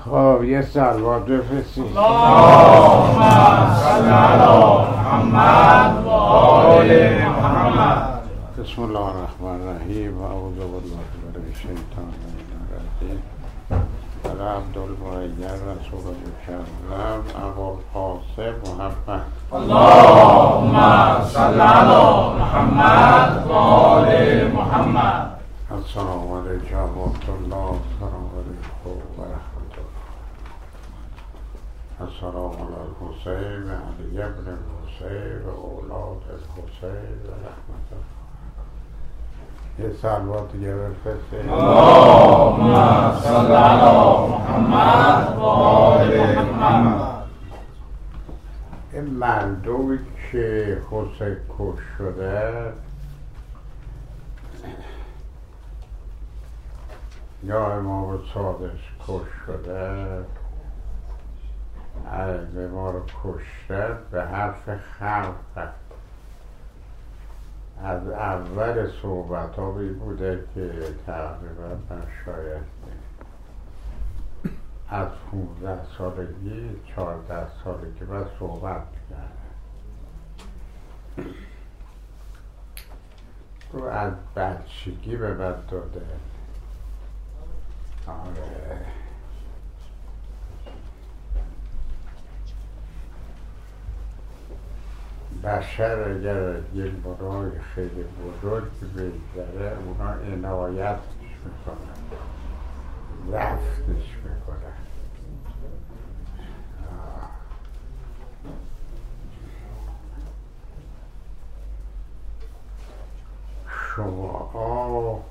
خب یه صلوات بفرستید. اللهم صل علی محمد و آل محمد. بسم الله الرحمن الرحیم. اعوذ بالله من الشیطان الرجیم. عبد المعین رسول الله ابو القاسم محمد. اللهم صل علی محمد و آل محمد. السلام علیکم و رحمت الله. السلام علیکم و رحمت الله. السلام علی الحسین علی ابن الحسین و اولاد الحسین و رحمت الله. یه صلوات دیگه بفرستید. اللهم صل علی محمد و آل محمد. این مردمی که حسین کش شده یا امام صادق کش شده، به ما رو کشته به حرف خلق. از اول صحبت ها بوده که تقریبا من شاید از 15 سالگی 14 سالگی من صحبت کردم. تو از بچگی به من داده. آره بشر اگر یک برای خیلی بزرگ بگذره اونا عنایتش میکنن، رفتش میکنن. شما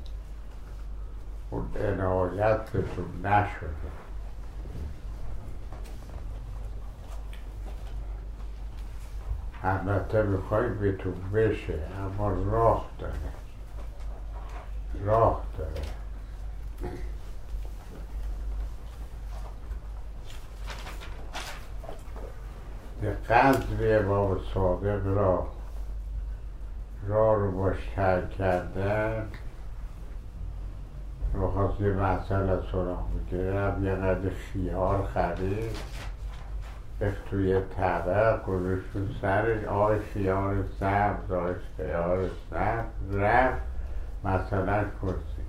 اون عنایتتون نشده. البته میخوای بهتون بشه اما راه داره. به قدر امام صادق راه رو باش ترک کردن. میخواست یه مسئله سراغ بگیرم، یه قدر خیار خرید توی طبق گذاشتون سرش، آقای خیار سبز، آقای خیار سبز رفت مثلا کرسی.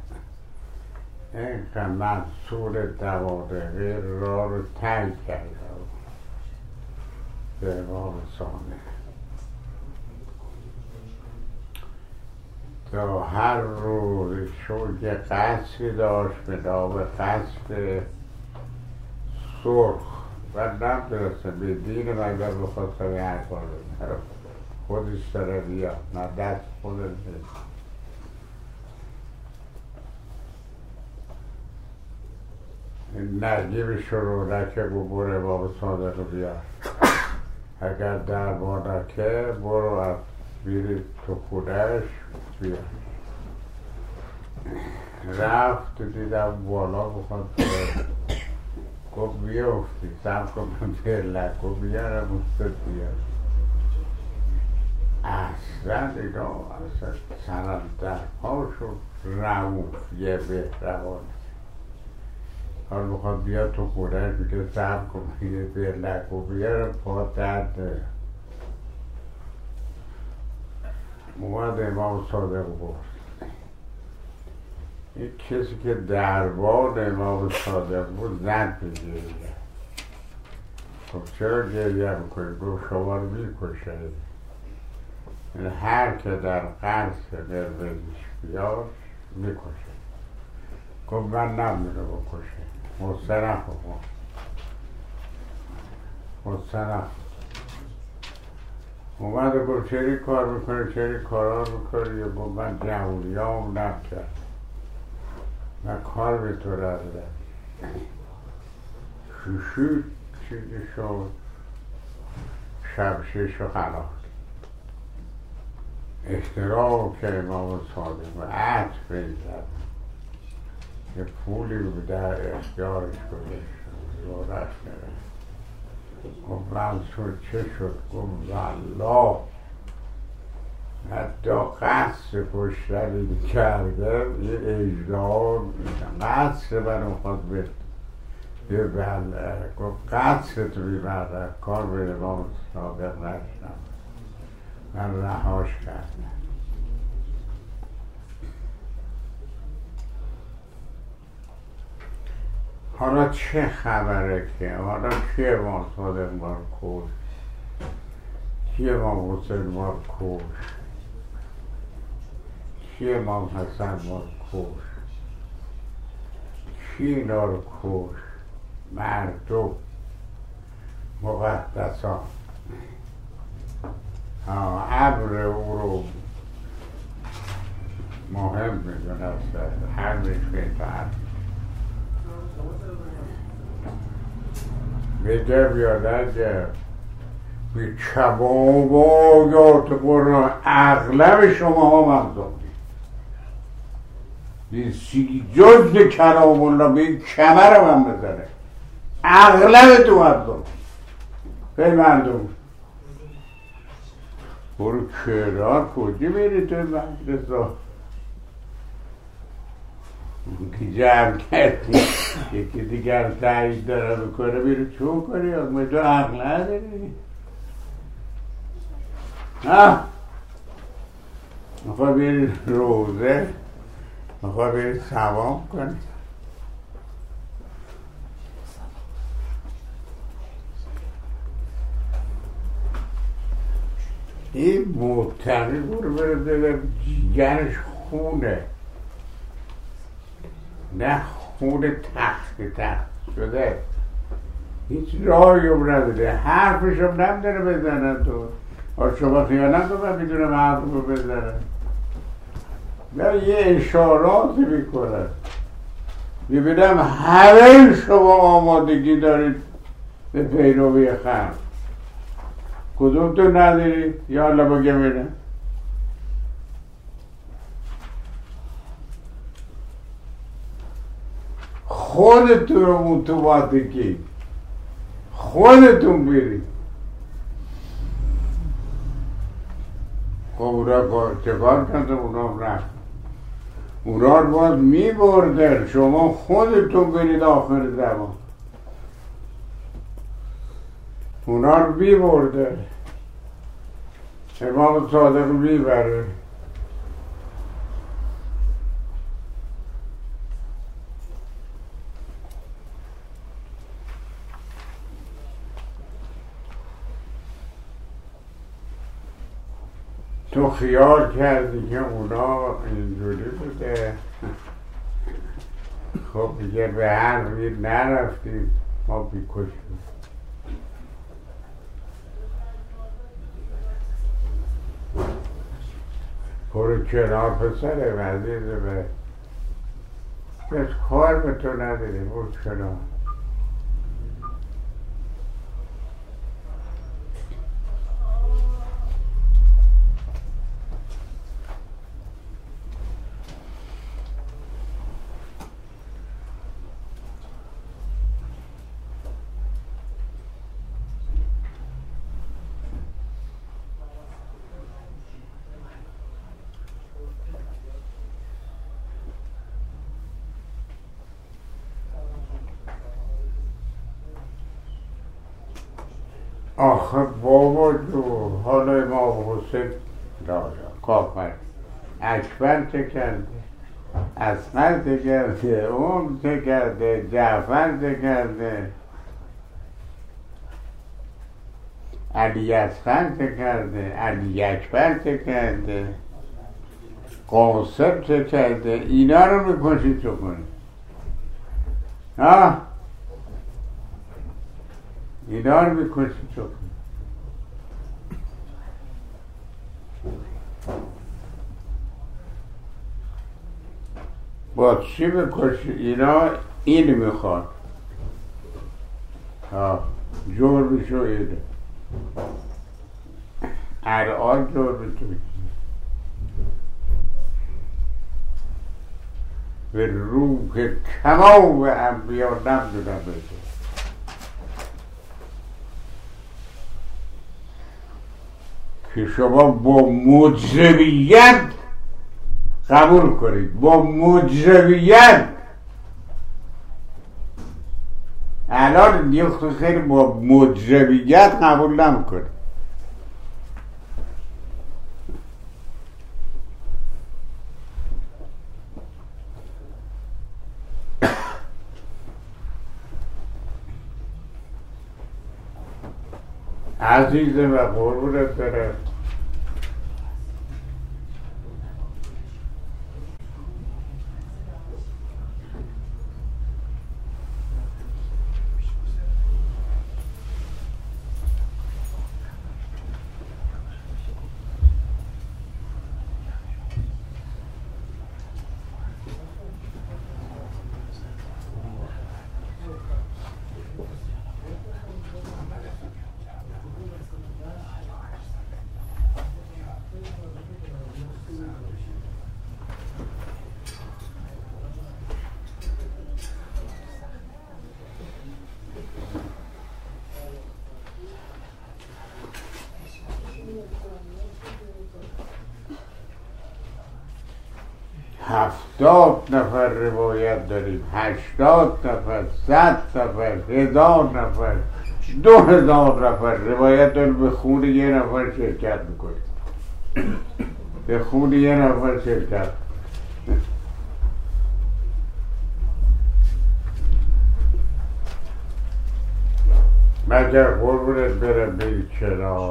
اینقدر منصور 12 دقیقه راه رو تنگ کرده به امام صادق. تا هر روز شد یه قصری داشت به نام قصر سرخ و نمیدونستم به دین مگر بخواستم یه حرفا رو خودش داره بیاد، نه دست خودش نیست. نجیب شروع نکه ببور امام صادق بیاد. اگر در نکه برو از بیری تو خودش بیاد. رفت دیدم بالا بخواد گفت بیافتی سم کنم برلک و بیارم استد بیار. اصلا اینا اصلا سرم در پا شد روف یه بهروان. حال بخواد بیاد تو خودش بگه سم کنم یه برلک و بیارم پا درد. اومد امام صادق برد. این کسی که دربان امام صادق بود زد بگیره. خب چرا گریه میکنید؟ گفت شما رو میکشید. یعنی هر که در قرص مروزش بیاد میکشه. گفت من نمیره بکشه. مستنف اومد و گفت چری کار میکنه، چری کارا میکنه؟ یا گفت من جمهوریام نکرد، من کار به تو رده. شوشو چیزی شد شمشیش و خلاص. احترام که امام صادق و عطف بزد یه پولی رو در اختیارش گذاشت زورش کرد. گفت منصور چه شد؟ گفت والله حتی قصر کشتنی کرده یه اجرام قصر من خواست بید یه بله گفت قصد تو بیمرد کار به امام صادق نشدم من رهاش کردم. حالا چه خبره که حالا کی امام صادق ما رو کش، کی امام حسین ما رو کش، کی امام حسن ما رو کش، کی اینا رو کش؟ مردم مقدسان امر او رو مهم میدونست، همش بهتر میگه بیادر بی کبابایات قرآن اغلب شما ها ممدونی بی جز کلام الله به این کمر من بزنه اغلب تو مردم به مردم برو کرار کجی میری توی مجلس ها که جمع کردی یکی دیگر تایید داره بکنه میره چون کنی اگه تو عقل نداری میخواه بری روزه میخواه بری ثواب کنی این مبتقی برو بره جیگرش خونه نه خونه تخت شده هیچ راهی هم نداره حرفش هم نمیداره بزنن تو شما خیانت رو من میدونم حرف رو بزنن نه یه اشاراتی میکنن میبینم همه شما آمادگی دارید به پیروی خلق کدوم تو ندارید یا الله بگه بینه خودتون رو متواتکی خودتون برید خب اونا چه کار کرده اونا رفت اونا رو باید میبردن شما خودتون برید آخر زمان اونا رو میبردن امام صادق میبره تو خیال کردی که اونا اینجوری بوده خب دیگه به هر روی نرفتیم ما بیکشیم برو کنار پسره عزیزه بس کار به تو نداری برو کنار آخه بابا جو حالا امام حسین کافر اکبر چه کرده اصغر چه کرده اون چه کرده جعفر چه کرده علی اصغر چه کرده علی اکبر چه کرده قاسم چه کرده اینا رو میکشید چه کنید اینا رو میکشید چه کنید با چی بکشید اینا این میخواد جرمشو اینه الان جرمشو به روح تمام انبیا نمیدونم بده که شما با مجرمیت قبول کنید با مجرمیت الان دیگه خیلی با مجرمیت قبول نمیکنه. عزیزه و قربونت برم. هفتاد نفر روایت داریم، 80 نفر، 100 نفر، 1000 نفر، 2000 نفر روایت داریم. به خون یه نفر شرکت میکنیم، به خون یه نفر شرکت. مگر قربونت برم بری کنار.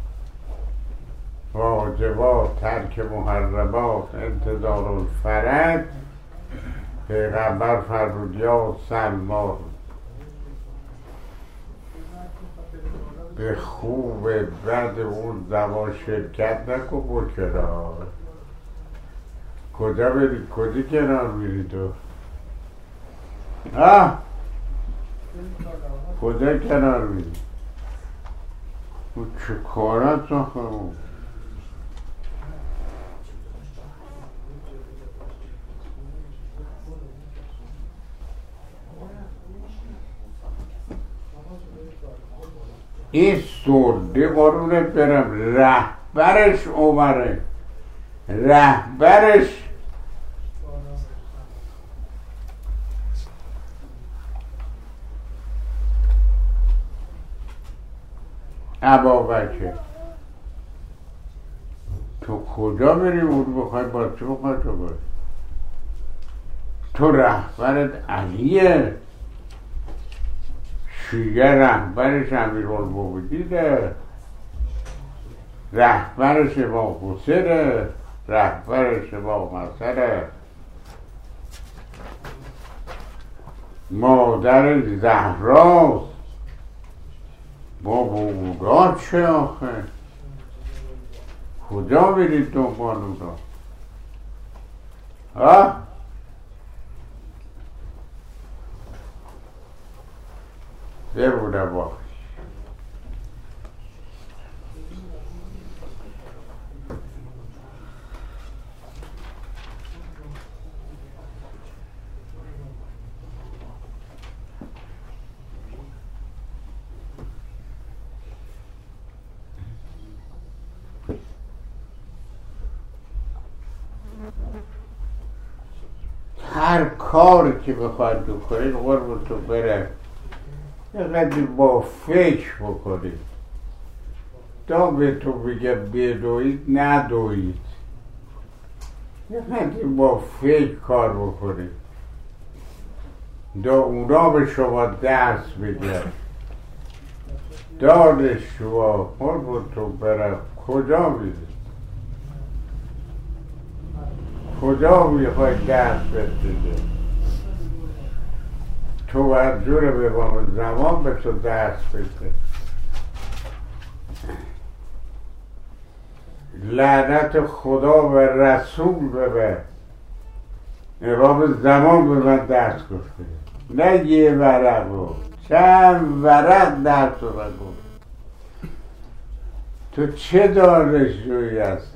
واجبات، ترک محرمات، انتظار الفرج. پیغمبر فرمود یا سلمان به خوب بد اون زمان شرکت نکن، برو کنار. کجا بری؟ کجا کنار میری تو؟ کجا کنار میری؟ او چه کارت ساختمون؟ این سرده قرونت برم رهبرش عمره، رهبرش ابابکر. تو کجا بری اون بخوای با چه بخوای تو باید؟ تو رهبرت علیه، شیعه رهبرش امیرالمومنینه، رهبرش امام حسینه، رهبرش امام حسنه، مادر زهراست. با بودا چه آخه؟ کجا برید دنبال اونا؟ بمونه باش. هر کاری که بخواید بکنید قربونتون بره اینقدر با فکر بکنید. تا بهتون میگه بدوید ندوید، اینقدر با فکر کار بکنید. دا اونا به شما درس میگن. دانشجوها قربونتون برم کجا میرید؟ کجا میخوای درس بده؟ تو باید جور به امام زمان به تو درس بده. لعنت خدا و رسول ببر، امام زمان به من درس گفته، نه یه ورق رو، چند ورق درس رو من گفت. تو چه دانشجویی هستی؟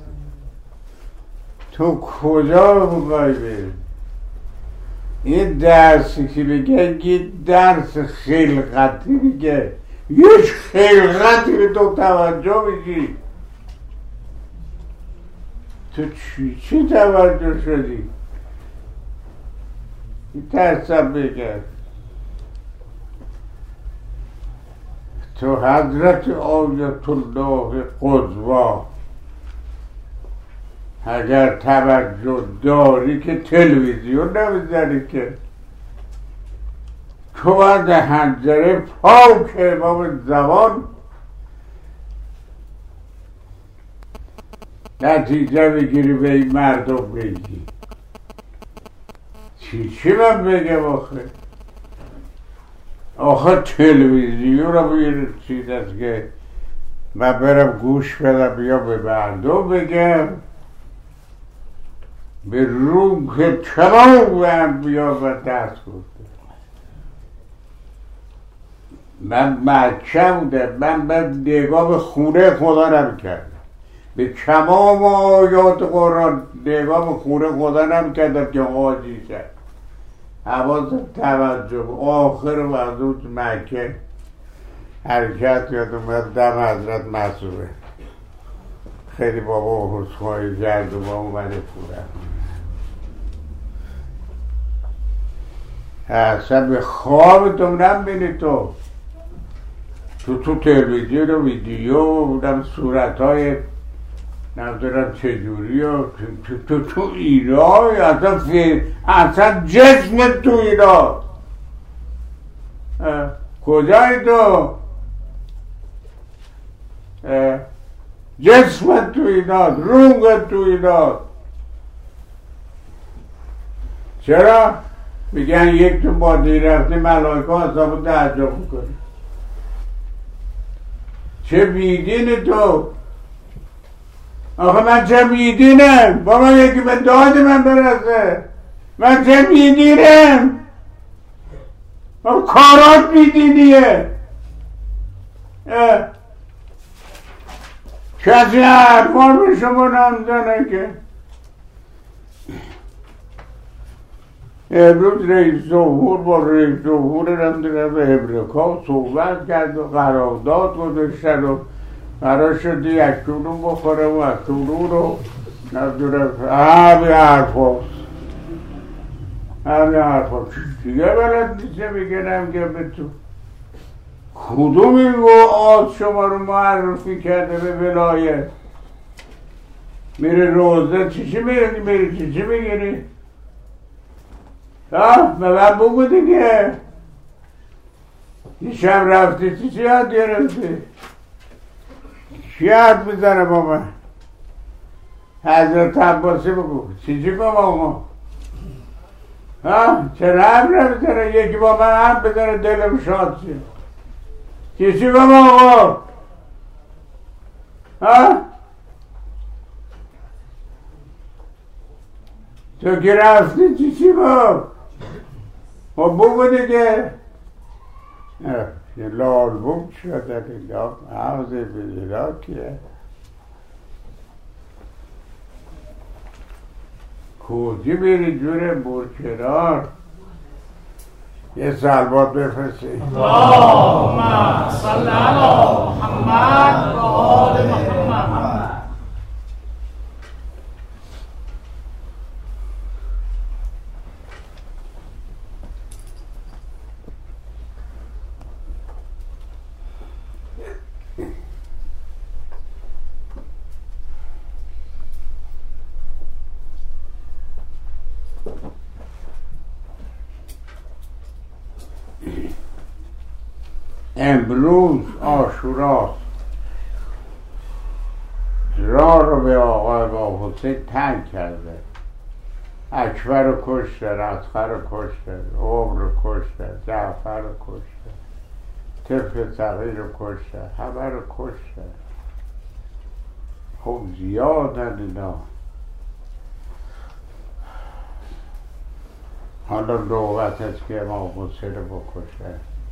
تو کجا میخوای بری؟ این درسی که میگه یه درس خلقتی میگه، یه خلقتی به تو توجه میگی. تو چی توجه شدی؟ این ترسم بگه تو حضرت آیت الله قضوا اگر توجه داری که تلویزیون نمیزنی که تو باید حنجره پاک امام زمان نتیجه بگیری به این مردم بگی چی من بگم آخه تلویزیون رو بگیر چیز است که من برم گوش بدم یا به مردم بگم به روح تمام انبیا و دست گفته من مکه بودم من نگاه به خونه خدا نمیکردم به تمام آیات قرآن نگاه به خونه خدا نمیکردم که حاجی شد حواظ توجه آخر وضوط مکه حرکت یاد اومد دم حضرت معصومه خیلی بابا حسخواهی کرد و با اومده پوره اصلا به خواب تو نبینی تو تلویزیون و ویدیو و بودم صورت های نمیدونم چجوری و تو ایران اصلا جسم تو ایران کجایی تو جسم تو ایران روح تو ایران چرا؟ میگن یک تو بادی رفتی ملائکه حساب تعجب میکنی چه بیدین تو آخه من چه بیدینم بابا یکی به داد من برسه من چه بیدینم کارات بیدینیه کسی حرفان به شما نمیزنه که امروز رئیس جمهور با رئیس جمهور نمیدونم به امریکا صحبت کرد و قرارداد گذاشتن و قرار شد یکشونون بخوره و اکشونون رو نمیدونم همه حرفاست دیگه بلد نیسته میگنم که به تو کدوم این وعاد شما رو معرفی کرده به ولایت میره روزه چی میگیری به من بگو دیگه یه شب رفتی چی یاد گرفتی چی حرف میزنه با من حضرت عباسی بگو چی با ما چرا هم نمیزنه یکی با من هم بزنه دلم شاد چی با ما تو که رفتی چی با بگو دیگه یه لالبوم شده دیگه حوضه بگیرا کیه کجی بری جور برکنار یه سلوات بفرستی اللهم صل علی محمد و آل محمد امروز عاشوراست راه رو به آقای امام حسین تنگ کرده اکبر رو کشته اصغر رو کشته عمر رو کشته جعفر رو کشته طفل صغیر رو کشته همه رو کشته خب زیادن اینا حالا نوبت است که امام حسین رو بکشه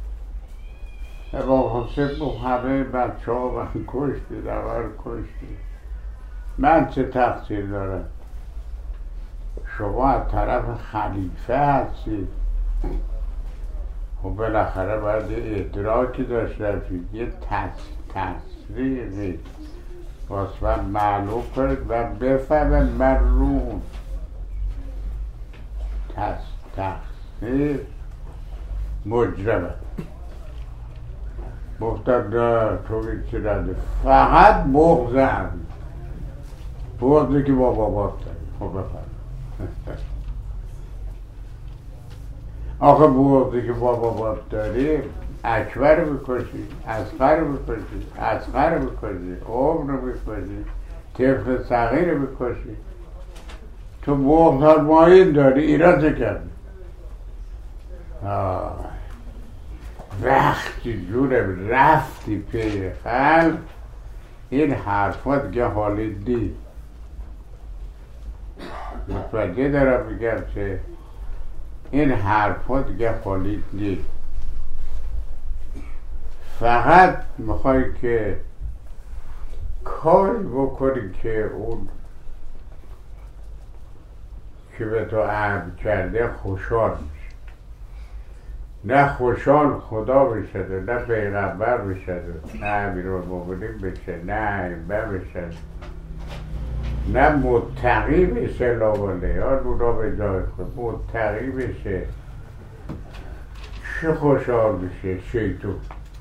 امام حسین با همه بچه ها من کشتید همه رو کشتید من چه تقصیر دارم شما از طرف خلیفه هستید خب بالاخره باید یه ادراکی داشته باشید یه تصریحی واسه من معلوم کنید و بفهمم من رو تصریح مجرمه گفتم نه تو هیچی نده، فقط بغض عمید، بغضی که با بابات داری. خب بفرم آخه بغضی که با بابات داری اکبر رو بکشی، اصغر رو بکشی، اصغر رو بکشی، عمر رو بکشی، طفل صغیر رو بکشی. تو بغض مایل داری، ایران چه کردی؟ وقتی جونم رفتی پی خلق این حرفا دیگه حالی دید. متوجه دارم میگم که این حرفا دیگه حالی دید. فقط میخوای که کاری بکنی که اون که به تو عهد کرده خوشحال میشه. نه خوشحال خدا بشه، نه پیغمبر بشه، نه امیرالمومنین بشه، نه ائمه بشه، نه متقی بشه. لاواله ها اونا به جای خود متقی بشه. چه خوشحال بشه شیطون.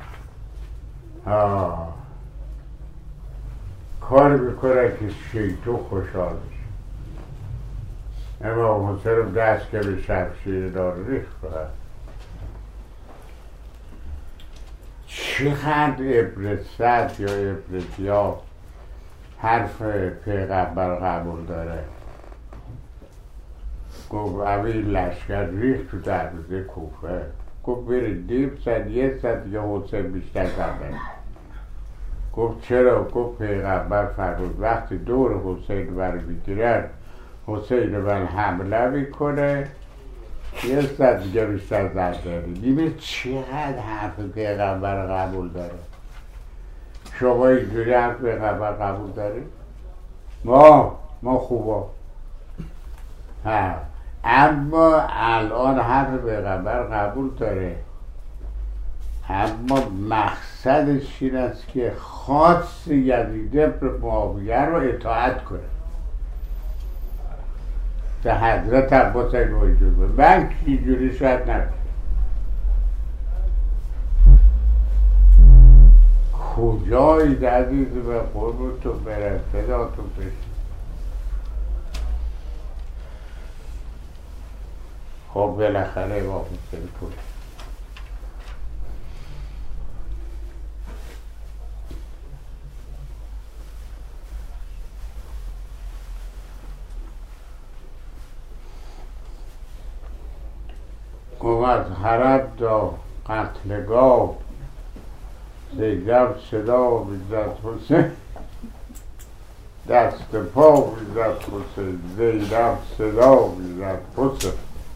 کار میکنه که شیطون خوشحال بشه. امام حسین دست که به شمشیر دار ریخت کنه. چقدر ابن سعد یا ابن زیاد حرف پیغمبر قبول داره. گفت اویل لشکر ریخت تو دروازه کوفه، گفت برید دیم صد یه صد یا حسین بیشتر زنده. گفت چرا؟ گفت پیغمبر فرمود وقتی دور حسین بر میگیرن حسین من حمله میکنه یه صد دیگه بیشتر زد داره. نیمه چقدر حرف پیغمبر قبول داره. شما اینجوری حرف پیغمبر قبول دارید؟ ما خوبا. اما الان حرف پیغمبر قبول داره، اما مقصدش این است که خاص یزید ابن معاویه رو اطاعت کنه. به حضرت عباس وجود بود. من اینجوری شاید نکنم. کجایید عزیز به قربتون برم صداتون بشید. خب بالاخره امام حسین کشت. از حرم تا قتلگاه زینب صدا میزد حسین، دست پا میزد حسین، زینب صدا میزد حسین.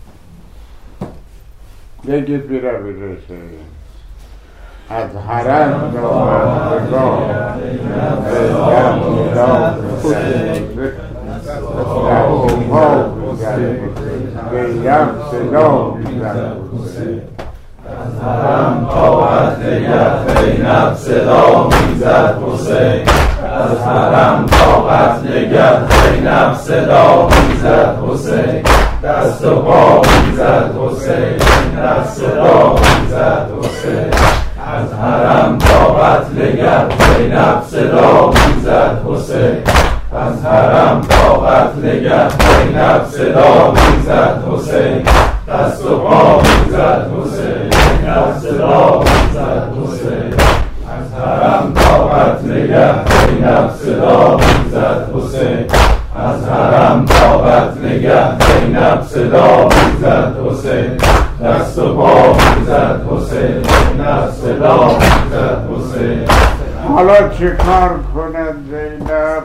بگید بیره بیرشه. از حرم تا قتلگاه زینب صدا حسین، دست پا میزد زینب صدا میزد حسین. از حرم تا قتلگه زینب صدا میزد حسین. از حرم تا قتلگه زینب صدا میزد حسین. دست و پا میزد حسین، دست صدا میزد حسین. از حرم تا قتلگه زینب صدا میزد حسین. از حرم تا قتلگه زینب صدا میزد حسین. دست و پا میزد حسین، دست صدا میزد حسین. از حرم تا قتلگه زینب صدا میزد حسین. از حرم تا قتلگه زینب صدا میزد حسین. دست و پا میزد حسین، دست صدا میزد حسین. حالا چه کار کند زینب؟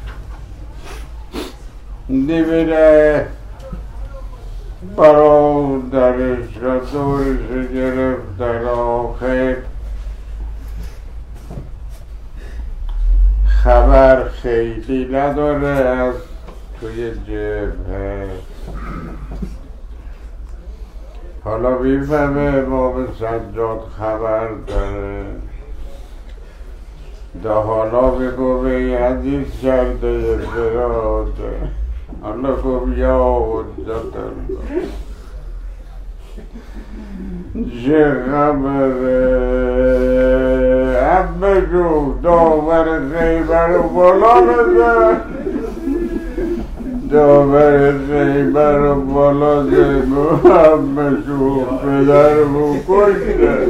نمیره برادرش را دورش گرفت. در آخر خبر خیلی نداره از توی جبهه. حالا میفهمه امام سجاد خبر داره. دا حالا بگوه عزیز کرده براده. حالا گفت یا حجت الله چه خبره عمه جو داور خیبر و بالا بزن داور خیبر و بالا زنگو عمه جو پدرمو کشته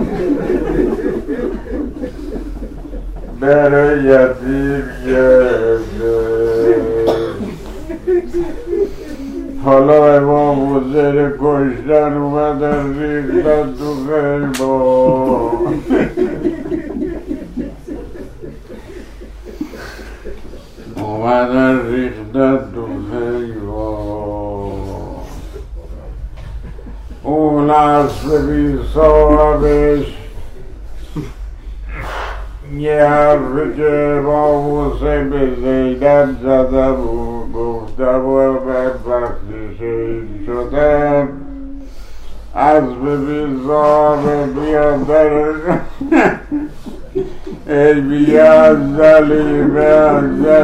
برای یتیم گرده حالا امام حسین کشتن اومدن ریختن تو خیبر اومدن ریختن تو خیبر اون اسب بی صاحبش یه حرفی که امام حسین به زینب زده بود گفته بود بدبختی شهید شدم اسب بی صاحب بیاد درش ای بیا ظلیمه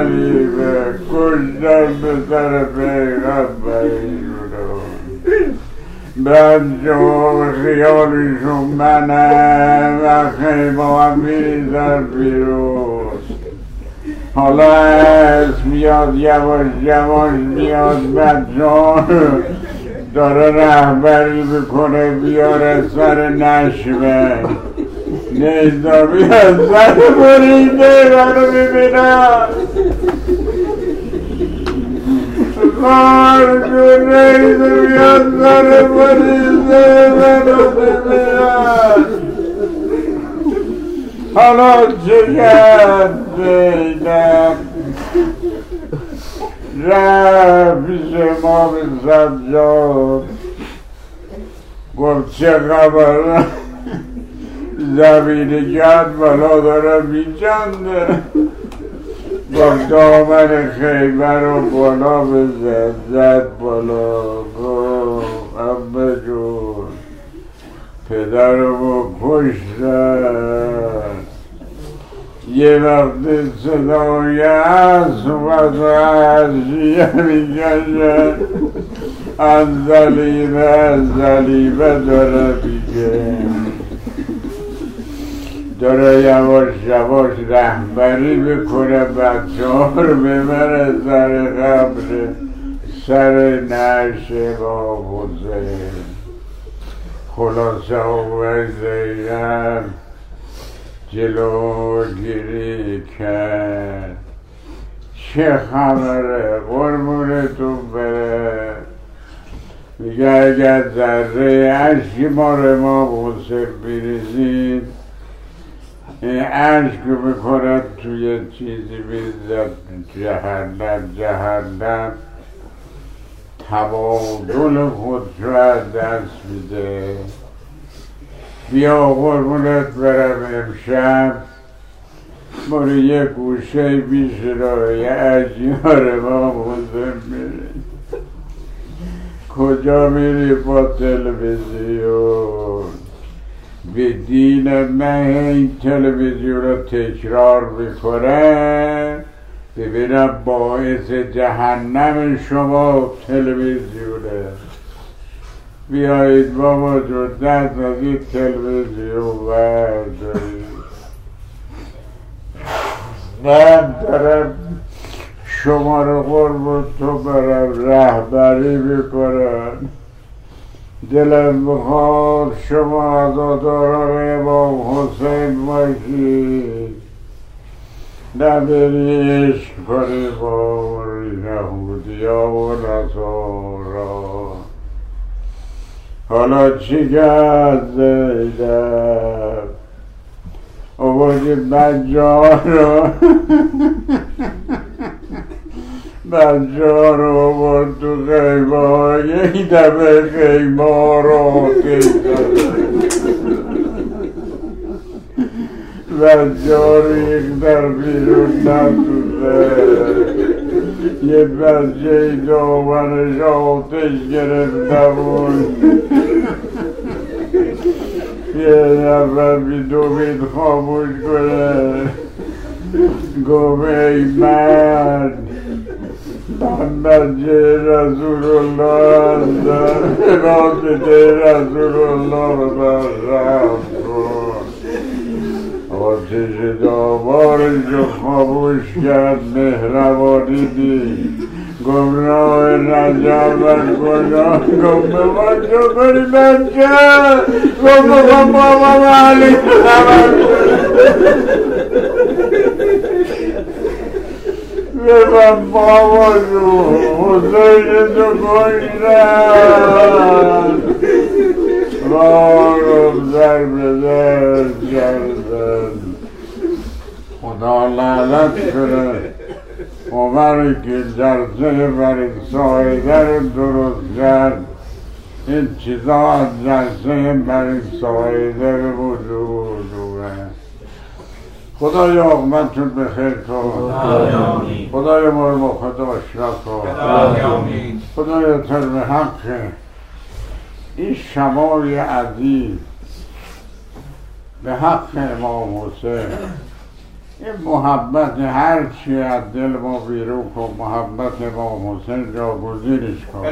کشتن به سر پیغمبری رو بعد شما خیالشون منم و خیمه هم میریزن بیرون حالا اسم میاد یواش میاد بچه‌ها داره رهبری بکنه بیاره سر نشمه نظامی از سر بریده منو ببینم خارجون نظامی از سر بریده منو ببینم حالا چه کرد زینب رفت پیش امام سجاد گفت چه خبر زمین گرد بالا داره میچنده گفت دامن خیبر رو بالا بزن زد بالا گفت عمه جون پدرمو کشتن یه وقت صدای از اومد و عرشیه میگشن از ظلیمه داره میگه داره یواش رهبری بکنه بچه ها رو ببره سر قبر سر نعش با حسین خلاصه آقای زینب جلوگیری کرد چه خبره قربونتون بره میگه اگر ذره عشق ما رو امام حسین بریزید این عشق میکنن توی چیزی بیزد جهنم تبادل خود رو از دست میده بیا قربونت برم امشب برو یه گوشه پیش رو یه اجیار امام حسین میری کجا میری با تلویزیون به دین من این تلویزیون رو تکرار میکنه ببینم باعث جهنم شما تلویزیونه بیایید بابا جون دست از این تلویزیون بردارید من دارم شما رو قربون تو برم رهبری میکنم دلم میخواد شما عزاداران امام حسین باشید نبری عشق کنی با یهودیا و نصارا حالا چی کرد زینب آوردی بچه رو آورد تو خیمه یک دفعه خیمه رو آتش بچه رو یک در بیرون نسوزه یه بچه دامنش آتش گرفته بود یه نفر بیدومید خاموش کنه گفت ای مرد محمد رسول الله راسته رسول الله برم کن آتش داوارشو خاموش کرد مهربانی دید گمراه رجب و گناه گم به من جو کنی بچه گم بکن بابا علی خبر ببن بابا جو حسین تو کشتن رارم در بدر کردن خدا لعنت کنه عمر که جلسه بر سایده رو درست کرد این چیزا از جلسه بر سایده رو وجود اومد خدایا عقبتشون بخیر کن خدایا ما رو با خدا آشنا کن خدایا طرف حق این شمای عزیز به حق امام حسین این محبت هر چی از دل ما بیرون کن محبت امام حسین جاگزینش کن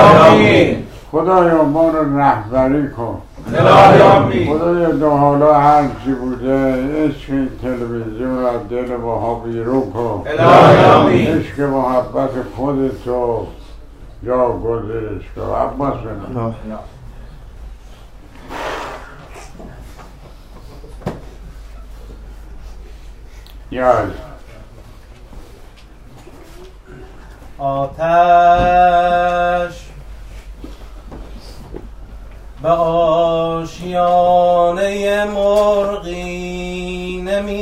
خدایا ما رو رهبری کن خدایا دو حالا هر چی بوده عشق این تلویزیون رو از دل ماها بیرون کن عشق محبت خودتو جاگزینش کن عباس بنا یاد آتش به آشیانه مرغی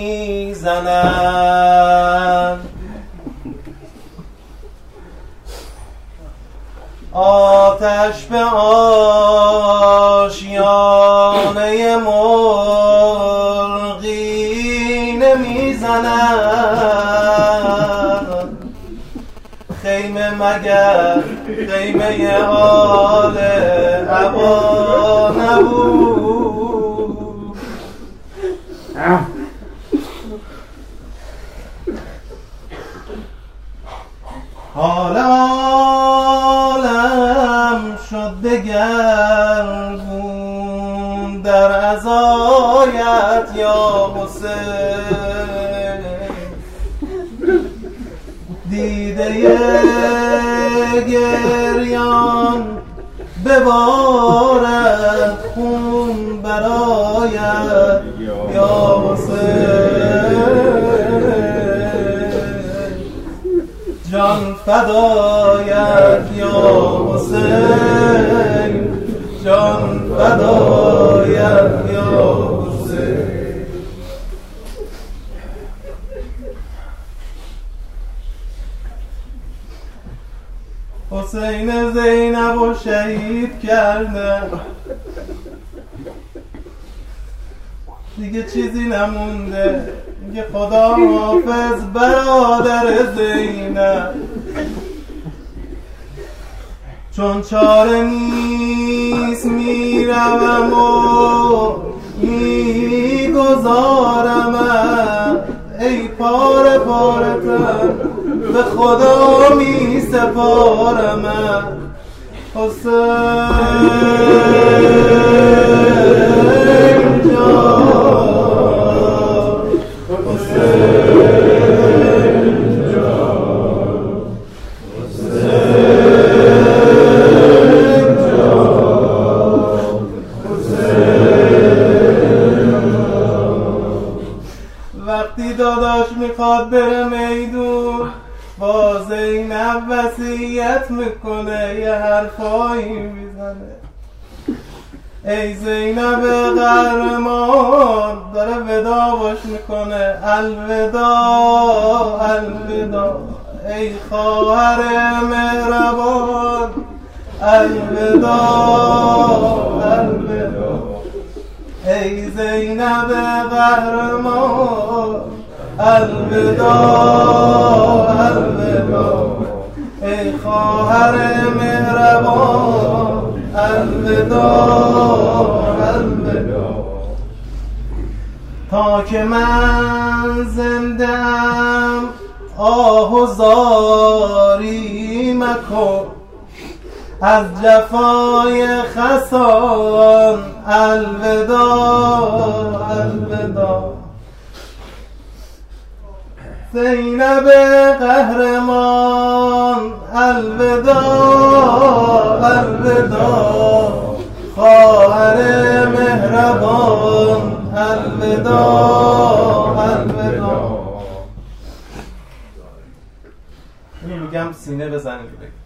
نمیزند آتش به آشیانه مرغی نمیزند خیمه مگر خیمه آل عبا نبود حال عالم شد دگرگون در عزایت یا حسین دیده گریان ببارد خون برایت یا حسین جان فدایت یا حسین جان فدایت یا حسین حسین زینب و شهید کرده دیگه چیزی نمونده میگه خدا حافظ برادر زینب چون چاره نیست میروم و میگذارم ای پاره پاره تن به خدا میسپارم حسین جان حسین جان حسین جان حسین وقتی داداش میخواد بره میدون با زینب وصیت میکنه یه حرفایی میزنه ای زینب قهرمان داره ودا باش میکنه الوداع الوداع ای خواهر مهربان الوداع الوداع ای زینب قهرمان الوداع الوداع ای خواهر مهربان الوداع الوداع تا که من زنده‌ام آه و زاری مکن از جفای خسان الوداع الوداع زینب قهرمان الوداع الوداع خواهر مهربان الوداع الوداع. اینو میگم سینه بزنید بگید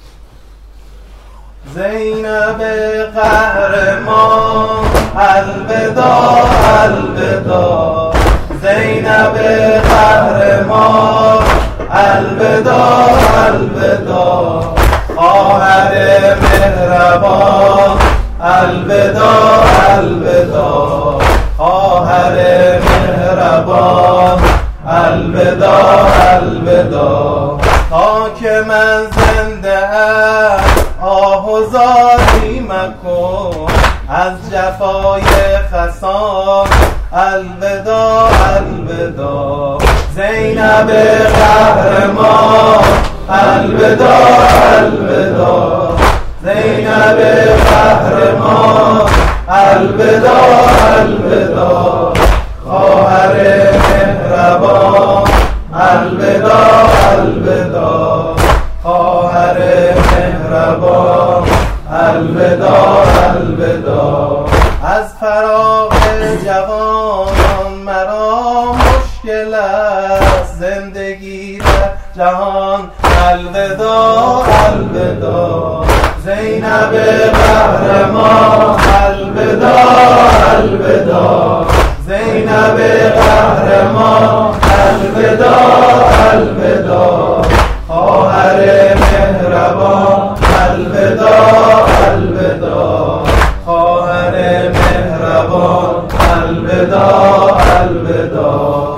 زینب قهرمان الوداع الوداع زینب قهرمان الوداع الوداع خواهر مهربان الوداع الوداع خواهر مهربان الوداع الوداع تا که من زنده ام آه و زاری مکن از جفای خسان الوداع الوداع زینب قهرمان الوداع الوداع زینب قهرمان الوداع الوداع خواهر مهربان الوداع الوداع خواهر مهربان الوداع الوداع از فراق جوانان مرا مشکل است زندگی در جهان الوداع الوداع زینب قهرمان الوداع الوداع زینب قهرمان الوداع الوداع خواهر مهربان الوداع الوداع خواهر مهربان الوداع الوداع.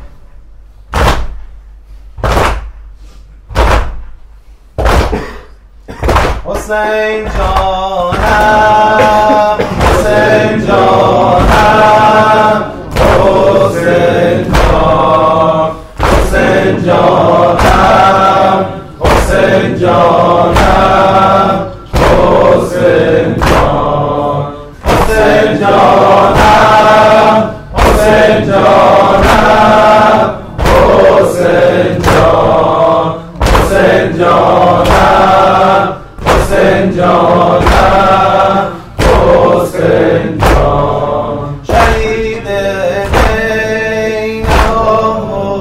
حسین جانم حسین جانم حسین جان حسین جانم حسین جانم حسین جان حسین جانم حسین جانم حسین جان حسین جانم حسین جانم حسین جان شهید حسین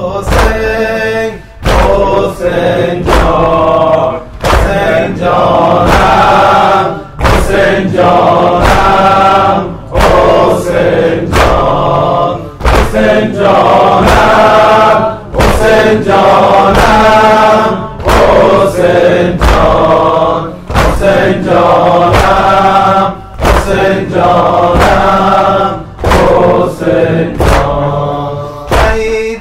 حسین جان حسین جانم حسین جانم حسین جان حسین جانم حسین جانم حسین جان حسین جانم حسین جانم حسین جان شهید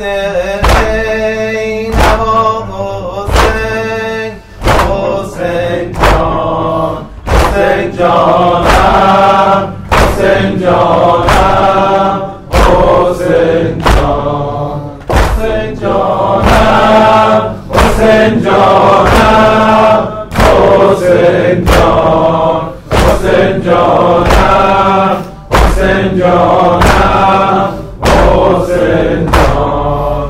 حسین جان حسین جانم حسین جانم حسین جان حسین جانم حسین جانم حسین جان حسین جانم حسین جانم حسین جان.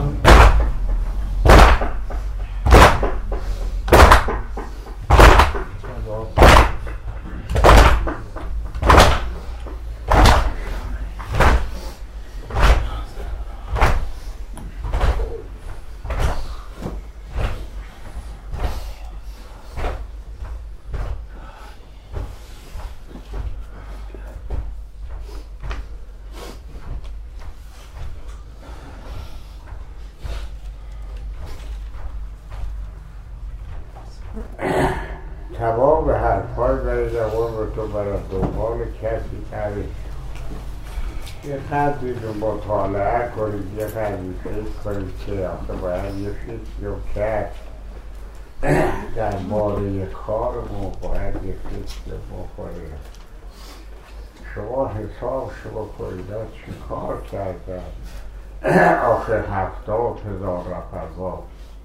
تمام حرفای برای جوان تو برای دنبال کسی تعریف یه قدری رو مطالعه کنید یه قدری فکر کنید که آخه باید یه فکری رو کرد در باره کارمون باید یه فکر بکنید شما حساب شما کنید چی کار کردن آخه 70,000 رفقا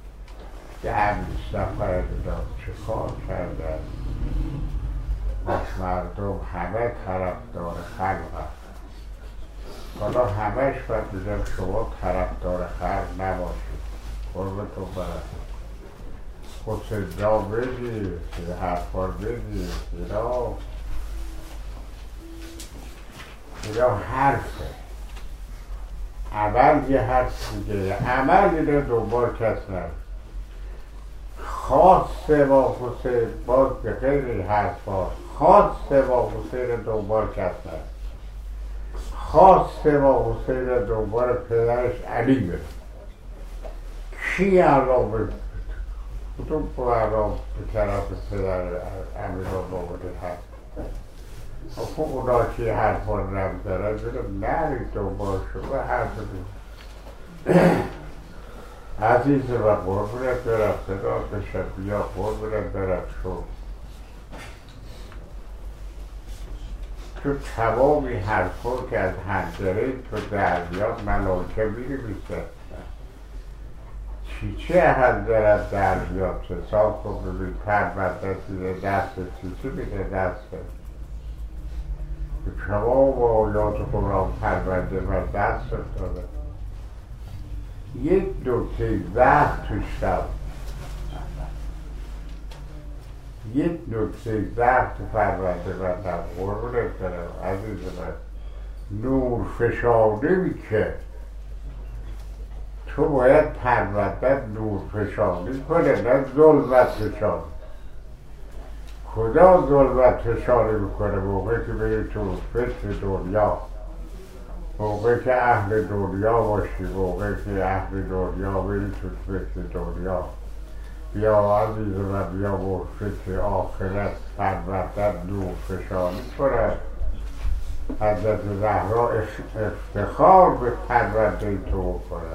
در سفر داد چه کار کرده باش مردم همه طرفدار خلق هست. حالا همهش باید بگم شما طرفدار خلق نباشید، قربتون برم خود صدا بگید، حرفا بگید، اینا حرفه، عمل یه حرف دیگه، عمل اینه دنبال کس نبود. خاصه با حسین باز به غیر حرف ها، خاصه با حسین دنبال کس نبود، خاصه با حسین دنبال پدرش علی بود. کی الان به کدوم الان به طرف پدر امیرالله بوده هست؟ خب اونا که حرف ها نمیدارن برم نرید دنبال شما حرف بید عزیز و قربونت برم صدا بشم بیا قربونت برم شو تو تمامی حرف ها که از حنجره تو دریاد ملاکه میری میشه چیچه حنجره دریاد حساب کن ببین پرمده دیده دست چیچه میده دسته شما و آیات قرآن پرونده و دست افتاده. یک نکته وقت توش شد، یک نکته وقت تو پرونده و دست قربونت برم عزیز من، نور فشانه میشه تو باید پرونده نور فشانه کنه نه ظلمت فشانه. خدا ظلمت فشاری میکنه موقعی که بری تو فکر دنیا، موقعی که اهل دنیا باشی، موقعی که اهل دنیا بری تو فکر دنیا. بیا عزیز و بیا با فکر آخرت پروردن نور فشاری کنه. حضرت زهرا افتخار به پرونده تو کنه،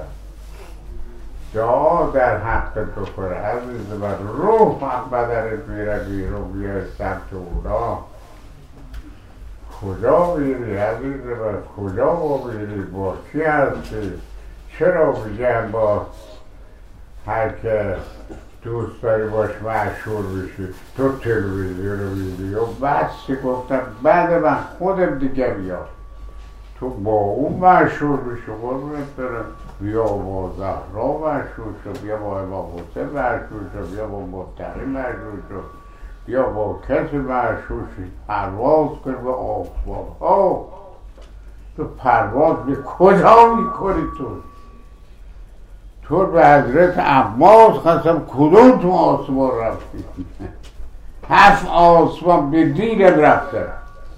دعا در حق بکنه عزیز من. روح بدنت میره بیرون بیای سمت اونا. کجا میری عزیز من؟ کجا ما میری؟ با کی هستی؟ چرا میگن با هر که دوست داری باش مشهور بشی تو تلویزیون رو میری و بسی گفتم بعد من خودم دیگه بیاد تو با اون مشهور بشی قربونت برم. بیا با زهرا مشهور شو، بیا با امام حسین مشهور شو، بیا با متقی مشهور شو، بیا با کسی مشهور شی. پرواز کن به آسمان ها. تو پرواز به کجا میکنی؟ تو به حضرت عباس خواستم کدوم تو آسمان رفتی؟ 7 آسمان به دیرم رفته.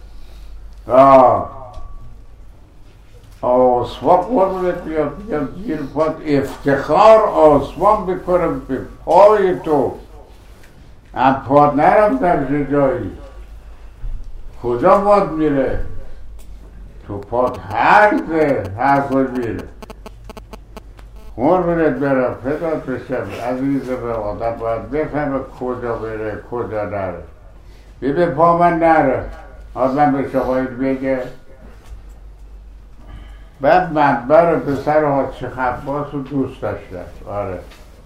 آسمان قربونت بیاد زیر پات افتخار آسمان بکنم به پای تو. هم پات نرفتم جایی. کجا پات میره؟ تو پات هر کجا میره. قربونت برم فدات بشم عزیز به آدم باید بفهمه کجا بره کجا نره. به پا من نره آدم به شقایید بگه. بعد منبر پسر حاج خباس رو دوست داشتم. آره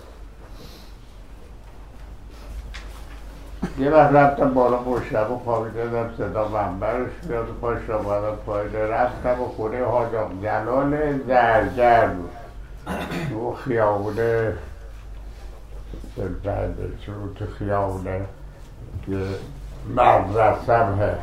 یه وقت رفتم بالا مشرب و خوابیده دادم صدا منبرش بیاد و پاش را بادم پایده. رفتم و خونه حاج آقا جلال زرگر بود و خیابونه بنده چون تو خیابونه که مدرسم هست.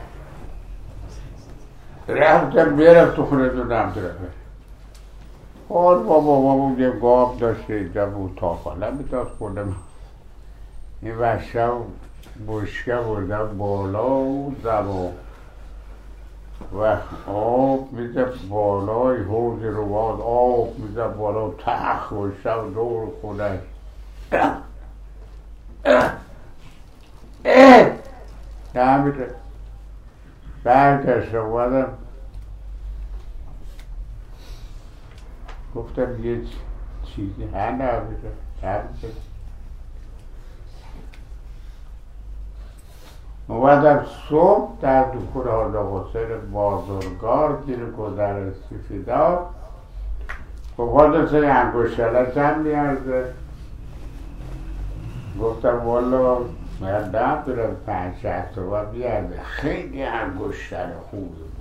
رفتم بیرم تو خونه دو نمدرمه. حال بابا یه گاب داشته اینجا بود تاخانه میتاز خودم. این وشه بشکه بردم بالا و زبا و آب میزه بالای حوض روان آب میزه بالا تخ و شب دور خونه نمیده. برگشت اومدم گفتم یه چیزی نمیده. اومدم صبح در دکون حاج حسین بازرگار گیر گذر سفیدار خب حاج حسین انگشتره چند میارزه؟ گفتم والا من دم دارم 5-6 تا باید بیارده خیلی انگشتر خوبه بود.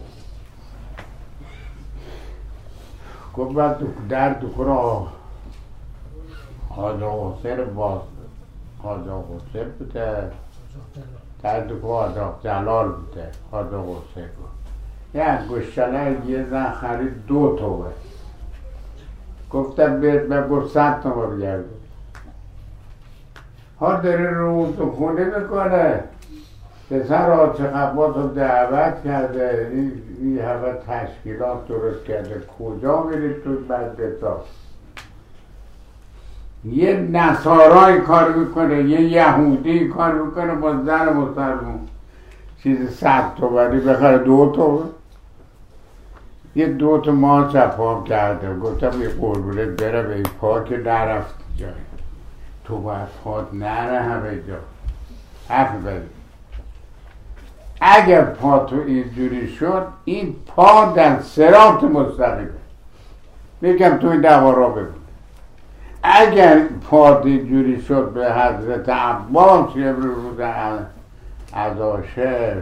گفت من در دکان آجا حسین باز آجا حسین بوده در دکان آجا جلال بوده آجا حسین بود یه انگشتر یه زن خرید 2 تومه. گفتم بهت من گفت 100 تومه بیارده ها داره رو تو خونه میکنه پسر آچه قبات رو دعوت کرده این همه تشکیلات درست کرده کجا میرید تو مجلسا یه نصارای کار میکنه یه یهودی کار میکنه با زن مسلمون چیز 100 تومانی بخره 2 تومن یه 2 تا ماه چپام کرده گفتم یه قربونه برم این پا که نرفت جایی تو باید پاد نره همه جا حرف بزن اگر پا تو اینجوری شد این پا در صراط مستقیمه میگم تو این دوارا ببین اگر پا اینجوری شد به حضرت عباس یه روز عزاشه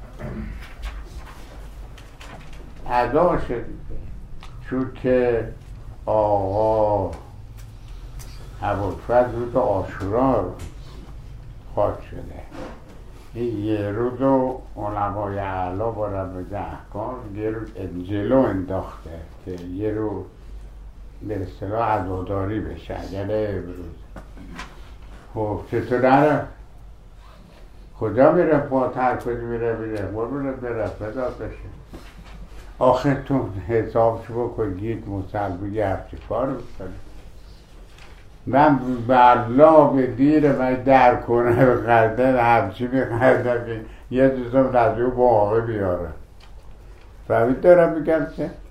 چون که آقا ابوالفضل روز عاشورا خاک شده این یه روز و علمای اعلا با رب احکام یه روز جلو انداخته که یه روز به اصطلاح عزاداری بشه اگر امروز خب چطور نره کجا میره پاتر کجا میره قربونه بره فدا بشه آخر تو حسابش بکن گید مسلمی یه هفته کار بکنه من بلا به دیر من در کنه بخردن همچی بخردن که یه دوستم نزدیو با آقای بیاره فهمید دارم میگم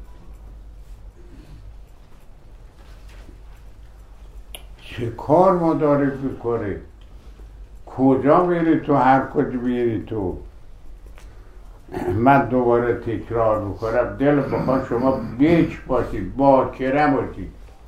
چه کار ما داریم میکنیم کجا میری تو هر کجا میری تو من دوباره تکرار میکنم دل بخواد شما بیچ باشید باکره باشید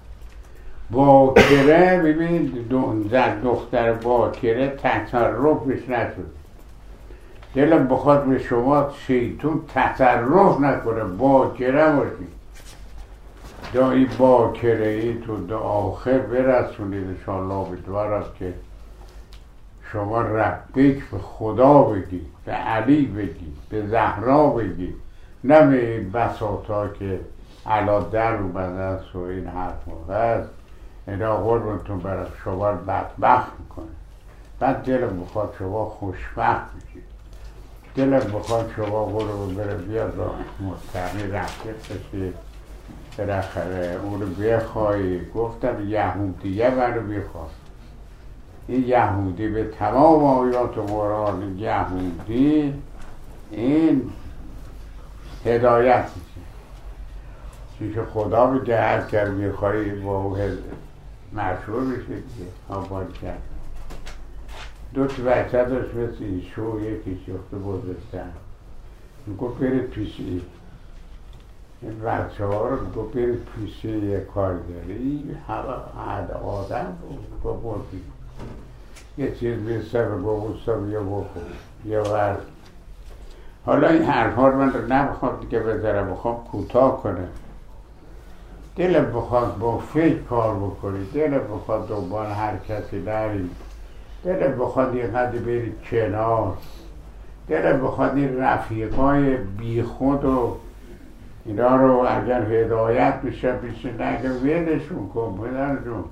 باکره ببینید دختر باکره تصرفش نشد دلم بخواد به شما شیطون تصرف نکنه باکره باشید دایی باکره ای تو دا آخر برسونید انشاءالله به دوارم که شما ربک به خدا بگید به علی بگید به زهرا بگید نه به این بساطا که علا در اومده است و این حرف هست اینا قربونتون برای شما رو بدبخت میکنه بعد دلم بخواد شما خوشبخت بشید دلم بخواد شما قربون بره بیاد را مستقی رفت بشید بالاخره اون رو بخواهی گفتم یهودیه منو بخواست این یهودی به تمام آیات و قرآن یهودی این هدایت میشه چون که خدا میگه هر کر میخوایی با او مشهور بشه دیگه آباد کرد 2 تا بچه داشت مثل ایشو یکی شخص بزرگتر میگو برید پیشی این بچه ها رو میگو برید پیشی یه کار داری همه آدم رو بردید یه چیز بیسته بگو بستم یا بکن یا ورد حالا این حرفا رو من رو نمیخواد دیگه بذارم بخوام کوتاه کنه دلم بخواد با فکر کار بکنی دلم بخواد دنبال هر کسی نرید دلم بخواد یه قدر برید کنار دلم بخواد این رفیقای بی خود و اینا رو اگر هدایت بشه پیش نگه ویلشون کن بدن جون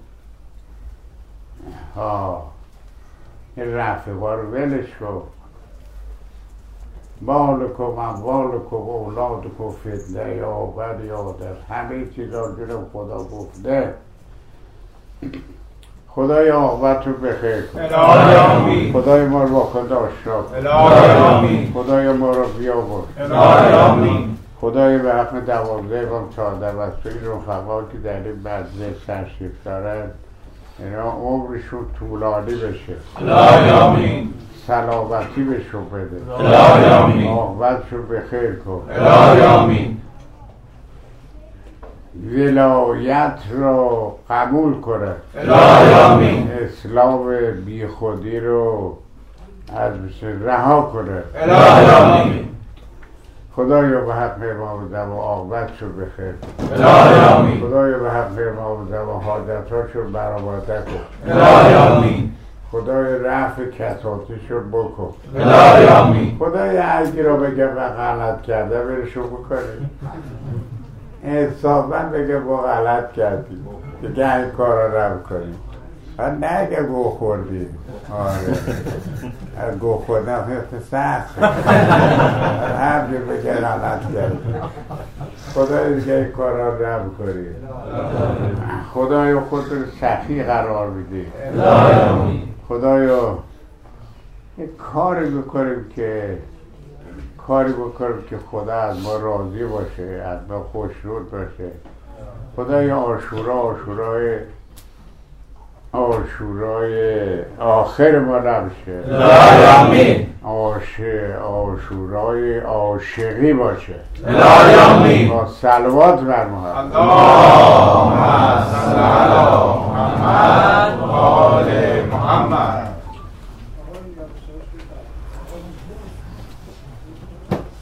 این رفیقا رو ولش کن مالکم اموالکم اولادکم فتنه یا بد یا در همه چیزا جنب خدا گفته خدای عاقبت رو بخیر کن خدای ما رو با خدا آشنا کن خدای ما رو بیاور خدای به حق 12 و 14 بستگی رفقا که در این مجلس تشریف دارن اینا عمرشون طولانی بشه سلامتی بهشون بده عاقبتشون بخیر کن ولایت رو قبول کنه، الهی آمین. اسلام بی خودی رو از رها کنه، الهی آمین. خدایا به حق امام زمان عاقبتشو بخیر، الهی آمین. خدایا به حق امام زمان حاجتاشو برآورده کن، الهی آمین. خدای رفع کساتیشو بکن، الهی آمین. خدای اگه رو بگه و غلط کرده برشو بکنی، انصافا بگه با غلط کردی دیگه این کار رو رو کنی، نه اگه گو خوردی. آره از گو خوردن سخت هر جور بگه غلط کردی، خدای دیگه این کار رو رو کنی، خدای خود رو سخی قرار میدی، الهی آمین. خدایا یک کاری بکنیم که خدا از ما راضی باشه، از ما خوشنود باشه. خدایا آشورای آخر ما نباشه، الهی آمین. آشورای عاشقی باشه، الهی آمین. با صلوات بر محمد. اللهم